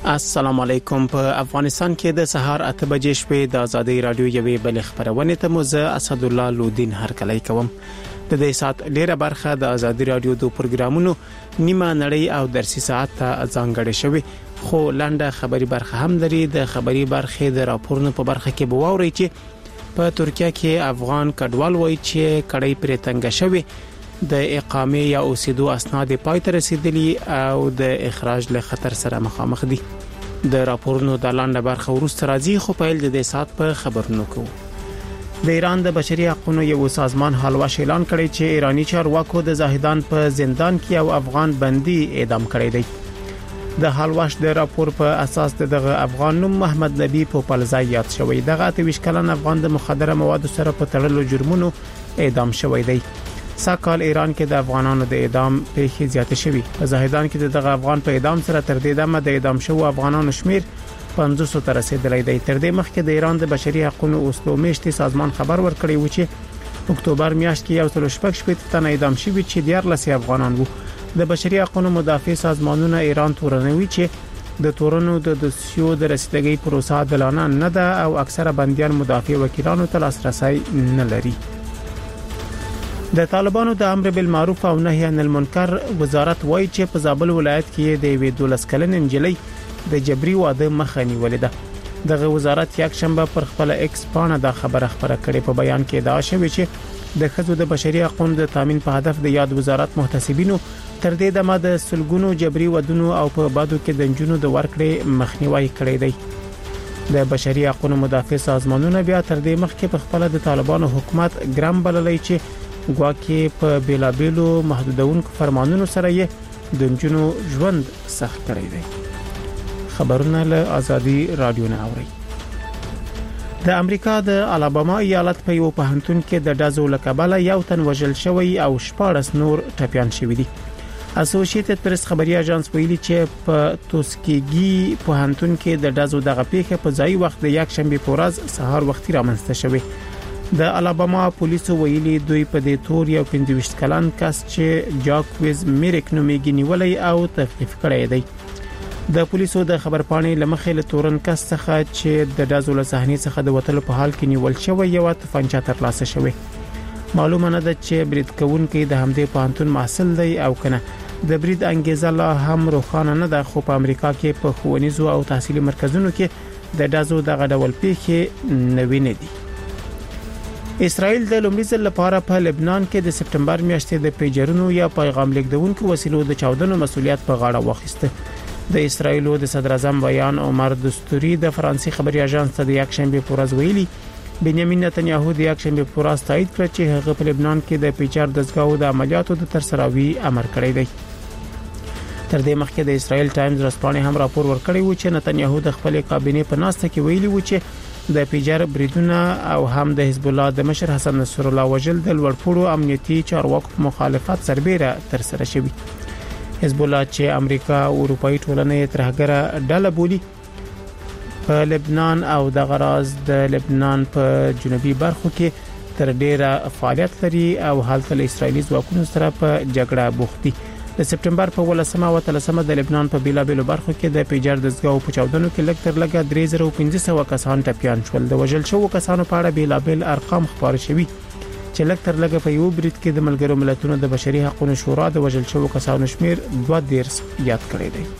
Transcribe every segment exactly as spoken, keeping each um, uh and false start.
السلام علیکم. په افغانستان کې د سهار اته بجې شپې د ازادي رادیو یوې بل خبرونه ته مو زه اسد الله لودین هرکلی کوم. د دې سات ډیره برخه د ازادي رادیو د پروګرامونو نیمه نړۍ او درسي ساعت ته ځانګړې شوی، خو لنډه خبري برخه هم لري. د خبري برخه د راپورونو په برخه کې بووري چې په ترکیه کې افغان کډوال وایي چې کړي پرې تنګ شوی، د اقامه یا اوسېدو اسناد پای ته رسیدلي او د اخراج له خطر سره مخامخ دي. د راپورونو د لاندې برخه ورسته راځي، خو په ال د دې سات په خبرونو کوو. د ایران د بشري حقوقو یو سازمان حالواش اعلان کړی چې ایرانی چارواکو د زاهدان په زندان کې او افغان بندي اعدام کړی دی. د حالواش د راپور په اساس دغه افغان نوم محمد نبی په پلزای یاد شوی. دغه اتویش کلن افغان د مخدره موادو سره په تړلو جرمونو اعدام شوی دی. ساکال ایران کې د افغانانو د اعدام پیښې زیاته شوي. په زاهدان کې دغه افغان په اعدام سره تر دې دمه د اعدام شوو افغانانو شمیر پنځوس ته رسیدلی دی. تر دې مخکې د ایران د بشري حقوقو اصلو میشتي سازمان خبر ورکړی و چې اکتوبر میاشت کې یو سل شپږ شپږ تنه اعدام شوي چې دیارلس افغانان وو. د بشري حقوقو مدافع سازمانونه ایران تورنوي چې د تورنو د دوسیو د رسیدګۍ پروسه عادلانه نه ده او اکثره بنديان مدافع وکیلانو ته لاسرسي نه لري. د طالبانو د امر بالمعروف او نهي عن المنکر وزارت وایي چې په زابل ولایت کې د وی دولس کلن انجلۍ د جبري واده مخه نیولې ده. دغه وزارت یک شنبه پر خپل ایکس پاڼه د خبره خبره کړې. په بیان کې دا شوی چې د خزو د بشري حقوقو د تامین په هدف د یاد وزارت محتسبینو تر دې دمه د سلګونو جبري ودونو او په بادو کې د جنونو د ورکړې مخنیوي کړی دی. د بشري حقوقو مدافع سازمانونه بیا تر دې مخکې په خپل د طالبانو حکومت ګرام بللی چې ګواکې په بیلابیلو محدودونکو فرمانونو سره یې د جنونو ژوند سخت کړی دی. خبرونه له ازادي رادیو نه اوري. د امریکا د الاباما ایالت په یو پوهنتون کې د ډزو لکبله یو تن وژل شوی او شپږ نور ټپيان شوی دي. اسوسییټډ پریس خبري اژانس ویلي چې په توسکیګي پوهنتون کې د ډزو دغه پیښه په ځای وخت د یک شنبه په ورځ سهار وختي رامنځته شوه. د الاباما پولیسو ویلي دوی په دې تور یو پنځه کلن کس چې جاکویز میریک نومېږي نیولای او تفقیف کړی دی. د پولیسو د خبرپاڼې لمخې له تورن کس څخه چې د ډزو له صحنې څخه د وټل په حال کې نیول شوی یو تفنچا ترلاسه شوی. معلومه نه ده چې برید کوونکي د همدې پوهنتون محصل دی او کنه. د برید انګیزه لا هم روښانه نه ده، خو په امریکا کې په ښوونیزو او تحصیلي مرکزونو کې د ډزو دغه ډول پیښې نوې نه دي. اسرائیل د لومړي ځل لپاره په لبنان کې د سپټمبر میاشتې د پیجرونو یا پیغام لیږدونکو وسیلو د چاودنو مسؤلیت په غاړه واخیسته. د اسرائیل د صدر اعظم بیان عمر دستوري د فرانسې خبري اژانس ته د یک شنبه په ورځ ویلي بنیامین نتنیاهو د یک شنبه په ورځ تایید کړ چې هغه په لبنان کې د پیجر دزګاو د عملیاتو د ترسروي امر کړی دی. تر دې مخکې د اسرائیل ټایمز رسپانې هم راپور ورکړی و چې نتنیاهو د خپل کابینې په ناسته کې ویلي و چې د پیجر بریدونه او هم د حزب الله د مشر حسن نصر الله وجل د لوړپوړو امنیتي چارواکو مخالفت سربېره تر سره شوی. حزب الله چې امریکا او اروپאי ټولنې ترهګره ډله بولي په لبنان او د غراز د لبنان په جنوبي برخو کې تر ډیره فعالیت لري او حالت له اسرایلی ځواکونو سره په جګړه بوخت دي. د سپټمبر په ولسمه او تلسمه د لبنان په بیلابیلو برخو کې د پیجر دزګاو په چاودنو کې لږ تر لږه درې زره پنځه سوه کسان ټپيان شول. د وژل شوو کسانو په اړه بیلابیل ارقام خبر شوي چې لږ تر لږه په یو برید کې د ملګرو ملتونو د بشري حقوقو شورا د وژل شوو کسانو شمیر دوه دیرس یاد کړی دی.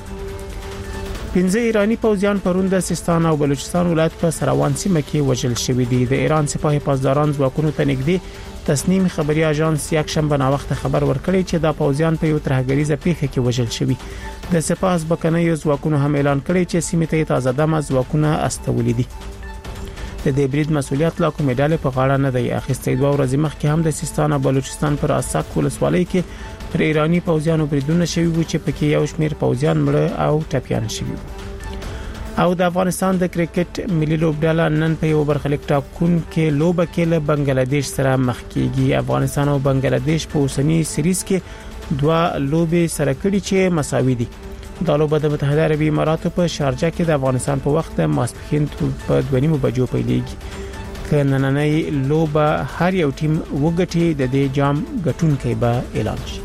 پنځه ایرانی پوځیان پرون د سیستان او بلوچستان ولایت په سروان سیمه کې وژل شوي دي. د ایران سپاه پاسداران ځواکونو ته نږدې تسنیم خبري اژانس یک شنبه نا وخت خبر ورکړی چې دا پوځیان په یو ترهګریزه پیښه کې وژل شوي. د سپاه ځواکونو ځواکونو هم اعلان کړی چې سیمه ته تازه دمه ځواکونه استولې دي. د دې برید مسؤلیت لا کومه ډله په غاړه نه دی اخیستې. دوه ورځې مخکې هم د سیستان او بلوچستان پر اساک ولسوالۍ کې پر ایرانی پوځیانو بریدونه شوي وو چې پکې یو شمېر پوځیان مړه او ټپيان شوي وو. او د افغانستان د کرکټ ملي لوبډله نن په یو برخلیک ټاکون کې لوبه کې له بنگلاديش سره مخ کیږي. افغانستان او بنگلاديش په اوسنی سریز کې دوه لوبې سره کړي چې مساوي دي. دا لوبه د متحده عربي اماراتو په شارجه کې د افغانستان په وخت ماسپښین په دوه نیمو بجو پیلېږي. که نننۍ لوبه هر یو ټیم وګټي د دې جام ګټونکي به اعلان شي.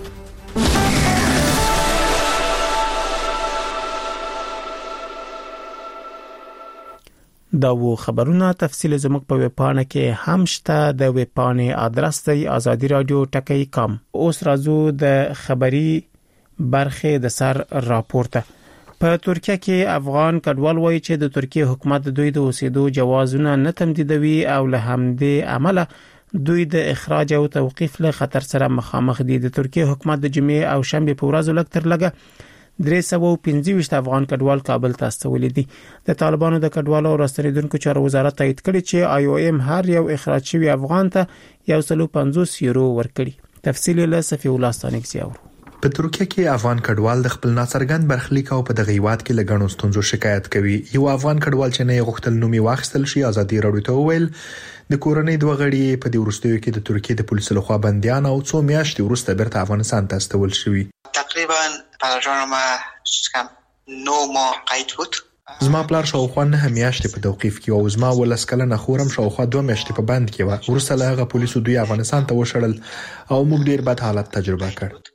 دا و خبرونه تفصیل زموږ په ویبپاڼه کې هم شته. د ویبپاڼې ادرس دی ازادي رادیو ټکی کام. اوس راځو د خبري برخه د سر راپورته. په ترکیه کې افغان کډوال وایي چې د ترکیه حکومت دوی د اوسېدو جوازونه نه تمدیدوي او له همدې عمله دوی د اخراج او توقيف له خطر سره مخامخ دي. د ترکیه حکومت د جمعې او شنبه په ورځو لږ تر لږه درې سوه او پنځه ویشت افغان کډوال کابل ته استولي دي. د طالبانو د کډوالو او راستنیدونکو چارو وزارت تایید کړی چې آی او ایم هر یو اخراج شوی افغان ته یو سل او پنځوس یورو ورکړي. تفصیل له صفی الله ستانک زیاورو. په ترکیه کې افغان کډوال د خپل ناڅرګند برخلیک او په دغه هیواد کې لګڼو ستونزو شکایت کوي. یو افغان کډوال چې نه غوښتل نومي واخیستل شي ازادي راډیو ته وویل د کورنۍ دوه غړي په دې ورستیو کې د ترکیه د پولیسو لخوا بنديان او څو میاشتې وروسته بیرته افغانستان ته استول شوي. تقریبا پلان ما کم نو ماه قید بود. زما پلار شاوخوا نه میاشتې په توقيف کې او زما ولس کلنه خورم شاوخوا دوه میاشتې په بند کې و. ورسره له هغه پولیسو دوی افغانستان ته وشړل او موږ ډیر بد حالت تجربه کړ.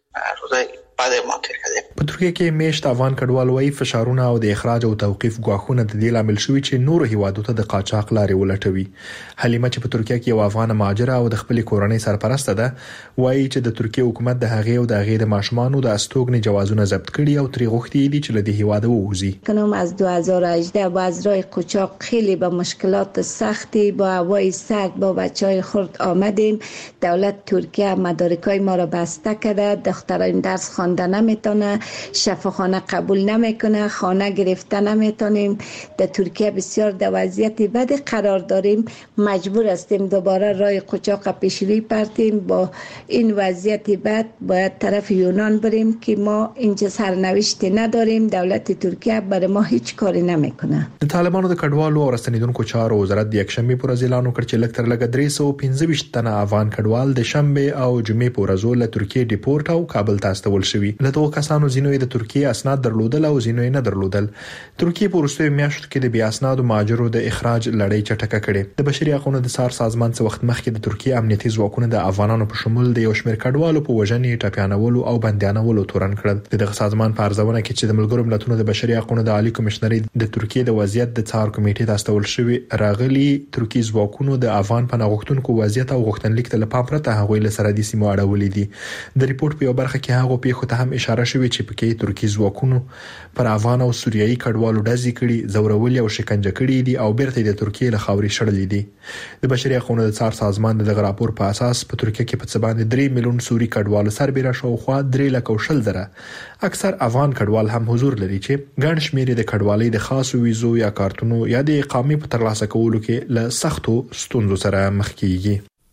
په ترکیه کې میشت افغان کډوال وایي فشارونه او د اخراج او توقيف غواخونه د دې لامل شوي چې نور هیوادو ته د قاچاق لارې ولټوي. حلیمه چې په ترکیه کې یو افغان مهاجر او د خپل کورنۍ سرپرسته ده وایي چې د ترکیه حکومت د هغې او د هغې د ماشومانو د استوګنې جوازونه ضبط کړي او تری غوښتي دي چې له دې هیواده ووځي. کنم از دو هزار و هجده با از راه قاچاق خیلی با مشکلات سختی با هوای سرد با بچهای خرد آمدیم. دولت ترکیه مدارکای ما را بسته کرده. دختران درس خواندن نمیتونه، شفاخانه قبول نمیکنه، خانه گرفته نمیتونیم. در ترکیه بسیار در وضعیت بد قرار داریم. مجبور هستیم دوباره راه قاچاق پیشروی پرتیم. با این وضعیت بد باید طرف یونان بریم که ما اینجا سرنوشتی نداریم. دولت ترکیه برای ما هیچ کاری نمیکنه. د طالبانو د کډوالو او راستنیدونکو چارو وزارت د یکشنبه پر ورځ اعلان وکړ چې لږ تر لږه درې سوه او پنځه ویشت تنه افغان کډوال د شنبه او جمعې په ورځو له ترکیه ډیپورټ او کابل ته استول شوي. له دغو کسانو ځینو د ترکیه اسناد درلودل او ځینو نه درلودل. ترکیه په وروستیو میاشتو کې د بیا اسنادو مهاجرو د اخراج لړۍ چټکه کړې. د بشري حقوقو د سار سازمان څخه وخت مخکې د ترکیه امنیتي ځواکونو د افغانانو په شمول د یو شمېر کډوالو په وژنې، ټپیانولو او بندیانولو تورن کړل. دغه سازمان په ارزونه کې چې د ملګرو ملتونو د بشري حقوقو د عالی کمشنري د ترکیه د وضعیت د څار کمیټې ته استول شوی راغلي ترکیه ځواکونو د افغان پناه غوښتونکو وضعیت او غوښتنلیک ته لپاره پرته هغوی له سره د سیمو اړولې دي. د ریپورت په یو برخه کې هغه پیښو ته هم اشاره شوې چې پکې ترکیه ځواکونو پر افغان او سوریایي کډوالو ډزې کړي، زورولي او شکنجه کړي دي او بیرته د ترکیه له خاورې شړلې دي. د بشري حقوقو د څار سازمان دغه راپور په اساس په ترکیه کې په څه باندې درې میلیون سوري کډوالو سربېره شاوخوا درې لک او شل زره اکثر افغان کډوال هم حضور لري چې ګڼ شمېر د کډوالۍ د خاصو ویزو یا کارتونو یا د اقامې په ترلاسه کولو کې له سختو ستونزو سره مخ کیږي.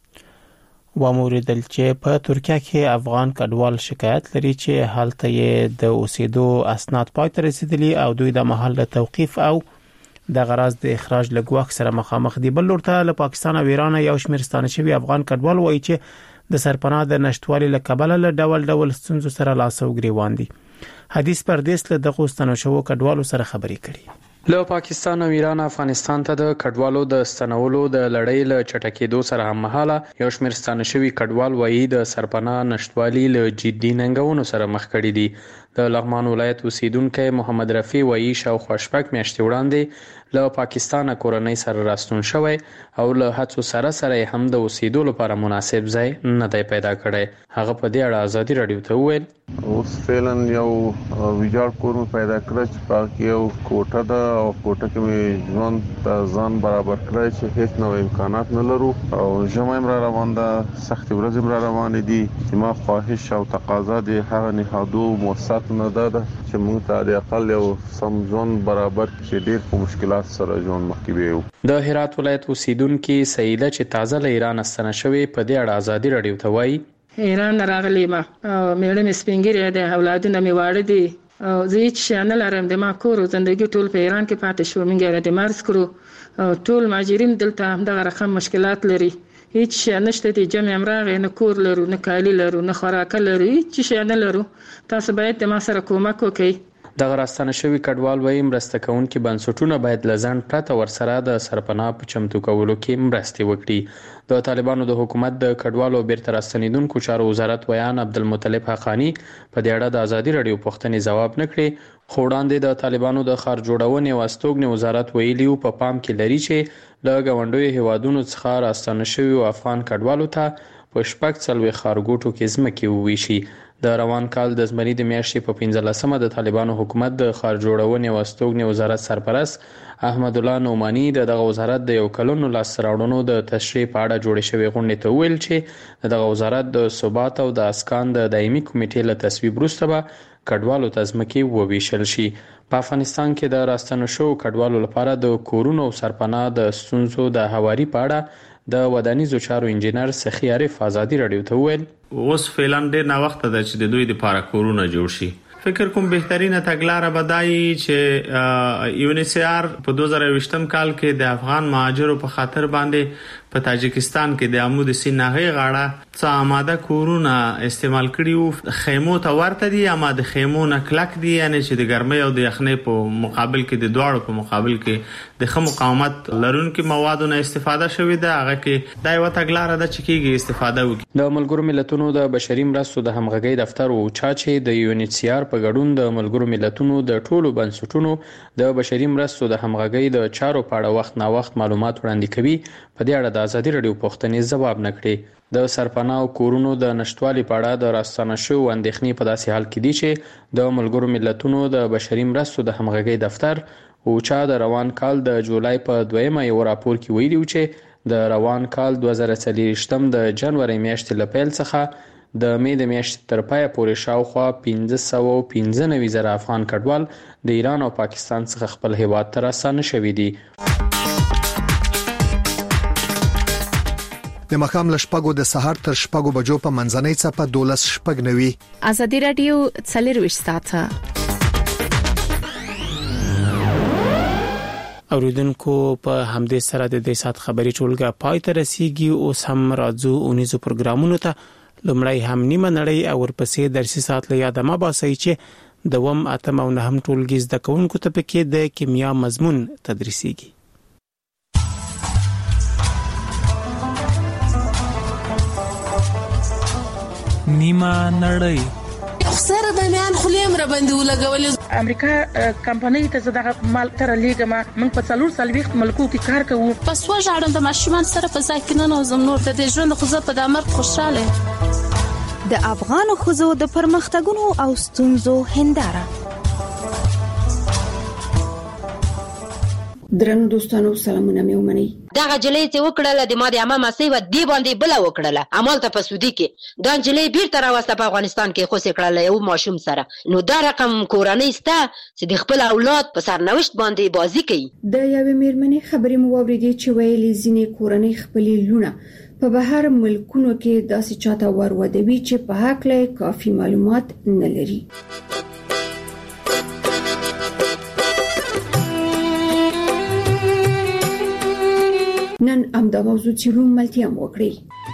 واموریدل چې په ترکیه کې افغان کډوال شکایت لري چې حالت یې د اوسېدو اسناد پای ته رسیدلي او دوی د محل توقيف او د غرض د اخراج لګواک سره مخامخ دي. بل لورته له پاکستان او ایران یو شمېر ستانه شوی افغان کډوال وایي چې د سرپناه د نشټوالي له کبله له ډول ډول ستونزو سره لاس او ګریوان دي. حدیث پردیس له دغه ستانه شوو کډوالو سره خبرې کړي. له پاکستان او ایران افغانستان ته د کډوالو د ستنولو د لړۍ له چټکېدو سره هم مهاله یو شمېر ستانه شوي کډوال وایي د سرپناه نشټوالي له جدي ننګونو سره مخ کړي دي. د لغمان ولایت اوسیدونکو محمد رفیع وایي شاوخوا شپږ میاشتې وړاندې له پاکستان کورنۍ سره راستون شوی او له هڅو سره سره هم د اوسېدو لپاره مناسب ځای نه دی پیدا کړی. هغه په دې اړه ازادي راډیو ته وویل اوس فعلاً یو ویجاړ کور مې پیدا کړی چې پاک یو کوټه ده او کوټه کې مې ژوند ته ځان برابر کړی چې هیڅ نوې امکانات نه لرو او ژمی هم را روان ده، سختې ورځې هم را روانې دي. چې ما خواهش او تقاضا د هغه نهادو مؤسساتو نه ده چې موږ ته د اقل یو سم ژوند برابر کړي چې ډېر په مشکلات سره ژوند مخکې بیو. د هرات ولایت اوسیدونکي سیده چې تازه له ایران ستنه شوې په دې اړه ازادي راډیو ته وایي ایران راغلی ما میړه مې سپینګری دی، اولادونه مې واړه دي او زه هیڅ شی نه لرم. د ما کور او زندګي ټول په ایران کې پاتې شو. موږ د مرز کړو، ټول ماجرین دلته همدغه رقم مشکلات لري. هیڅ شی نشته دي، جمع امراغه نه کور لرو، نه کالی لرو، نه خوراک لرو، هیڅ شی نه لرو. تاسو باید د ما سره کومک وکړئ. د راستانه شوی کډوال وایي مرسته کوونکي بنسټونه باید لزان پرته ورسره د سرپناه په چمتو کولو کې مرسته وکړي. د طالبانو د حکومت د کډوالو بیرته راستنیدونکو چارو وزارت ویان عبدالمطلب حقانی په دې اړه د ازادي رادیو پوښتنې ځواب نکړي. خو وړاندې د طالبانو د ښار جوړونې او استوګنې وزارت ویلي په پام کې لري چې له ګاونډیو هیوادونو څخه راستانه شوي افغان کډوالو ته په شپږ څلوېښت ښارګوټو کې ځمکې وویشي. د روان کال د زمري د میاشتې په پنځلسمه د طالبانو حکومت د ښار جوړونې او استوګنې وزارت سرپرست احمد الله نعماني د دغه وزارت د یو کلونو لاسته راوړنو د تشریح په اړه جوړې شوې غونډې ته وویل چې دغه وزارت د ثبات او د اسکان د دایمي کمیټې له تصویب وروسته به کډوالو ته ځمکې وویشل شي. په افغانستان کې د راستنه شوو کډوالو لپاره د کورونو او سرپناه د ستونزو د هواري په اړه د ودانیزو چارو انجینر سخی عارف ازادي رادیو ته وویل اوس فعلا ډېر نه وخت ده چې د دوی لپاره کورونه جوړ شي. فکر کوم بهترینه تګلاره بدایي چې یو ان ایچ سی آر په دوه زره یوویشتم کال کې د افغان مهاجرو په خاطر باندې په تاجکستان کې د عمود سینغې غاړه څه آماده کورونه استعمال کړي خیمو ته ورته دي اما د خیمو نه کلک دي یعنی چې د ګرمۍ او د یخنۍ په مقابل کې د دواړو په مقابل کې د خمو مقاومت لرونکو موادو نه استفاده شوې ده. هغه کې دا یو تګلاره ده چې کېږي استفاده وکړي. د ملګرو ملتونو د بشري مرستو د همغږۍ دفتر او چاچې د یو ان ایچ سی آر په ګډون د ملګرو ملتونو د ټولو بنسټونو د بشري مرستو د همغږۍ د چارو په اړه وخت نا وخت معلومات وړاندې کوي. په دې اړه د ازادي رادیو پوښتنې ځواب نکړي. د سرپناه او کورونو د نشټوالي په اړه د راستانه شوو اندېښنې په داسې حال کې دي چې د ملګرو ملتونو د بشري مرستو د همغږۍ دفتر او چا د روان کال د جولای په دویمه یو راپور کې ویلي و چې د روان کال دوه زره څلوېښتم د جنوري میاشتې له پیل څخه د مې د میاشتې تر پایه پورې شاوخوا پنځه سوه او پنځه نوي زره افغان کډوال د ایران او پاکستان څخه خپل هیواد ته راستانه شوي دي. د مخام لشپګو د سحر تر شپګو بجو په منځنۍ څپه دولس شپګ نوي. ازادي رادیو څلرويشت ساعته اوریدونکو په همدې سره د دې سات خبري ټولګه پای ته رسیدي. اوس هم راځو اونیزو پروګرامونو ته. لمړی هم نیمه نړۍ او ورپسې درسي سات له یاده ما باسي چې دوم اتم او نهم ټولګي زده کوونکو ته پکې د کیمیا مضمون تدریسيږي. نیمه نړۍ سره د میان خلیم را باندې ولګولې. امریکا کمپنۍ ته زداغه مال تر لیګما من په څلور سلويخت ملکو کې کار کوو. پس وژاړم د ماشومان سره په ځای کې نه نوزم نور د ژوند خو زه په دمر خوشاله. د افغان خزو د پرمختګونو او ستونزو هنداره. درنو دوستانو سلامونه مې ومنئ. دغه جلې چې وکړله د ما د عمه مسیح و دی باندې بل وکړله عمل ته په سودی کې دا جلې بیرته راوسته په افغانستان کې خو سې کړله یو ماشوم سره. نو دا رقم کورنۍ سته چې د خپل اولاد په سرنوشت باندې بازی کوي. د یوې میرمنې خبرې مو واورېدې چې ویلي ځینې کورنۍ خپلې لونه په بهر ملکونو کې داسې چاته ورودوي چې په حق له کافي معلومات نه لري. نن هم دا موضوع چیرون ملتیم وکړي.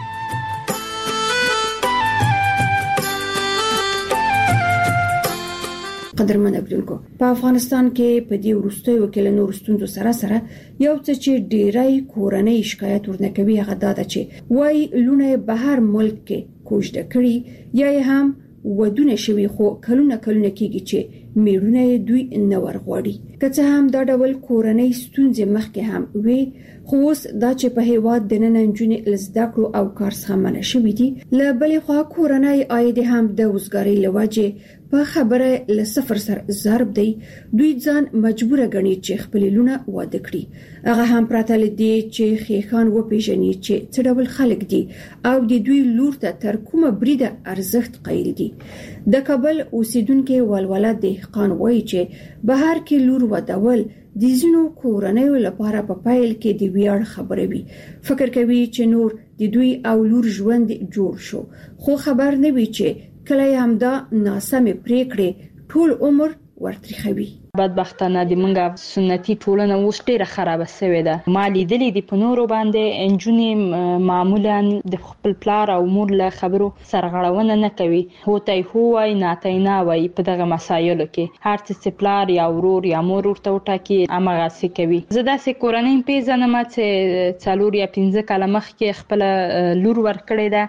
قدرمن اوریدونکو په افغانستان کې په دې وروستیو کې له نور ستونزو سره سره یو څه چې ډیری کورنۍ شکایت ورنکوي هغه دا ده چې وای لونه بهر ملک کې کوژده کړي یا هم ودونه شوي خو کلونه کلونه کېږي چې میړونه دوی نه ورغوړي. که څه هم دا ډول کورنۍ ستونزې مخکې هم وي خو اوس دا چې په هیواد د نن نجونې لزده کړو او کار څخه منع شوي دي. له بلې خوا کورنۍ عاید هم د وزګارۍ له وجې په خبره له صفر سره ضرب دی. دوی ځان مجبور ګڼي چې خپل لونه واده کړي. هغه هم پراته لدی چې خېخان و پیژني چې څه ډول خلک دي او د دوی لور ته تر کومه بریده ارزښت قایل دي. د کابل اوسیدونکو ولوله دهقان وایي چې بهر کې لور ودول د زینو کورنۍ لپاره په پایل کې د ویاړ خبره وي. فکر کوي چې نور د دوی او لور ژوند جوړ شو خو خبر نه وي چې کله هم دا ناسمه پریکړه ټول عمر ورتريخوي. بدبختانه د منګه سنتي ټولنه اوس ډیره خرابه شوې ده. ما لیدلې د پنورو باندې انجونې معمولا د خپل پلار او مور له خبرو سرغړونه نه کوي. هوتای هوای ناتای نه وای په دغه مسایلو کې هر څه پلار یا ورور یا مور ورته وټاکي امغه سې کوي. زه داسې کورنۍ پیژنم چې څلور یا پنځه کاله مخکې خپل لور ورکړې ده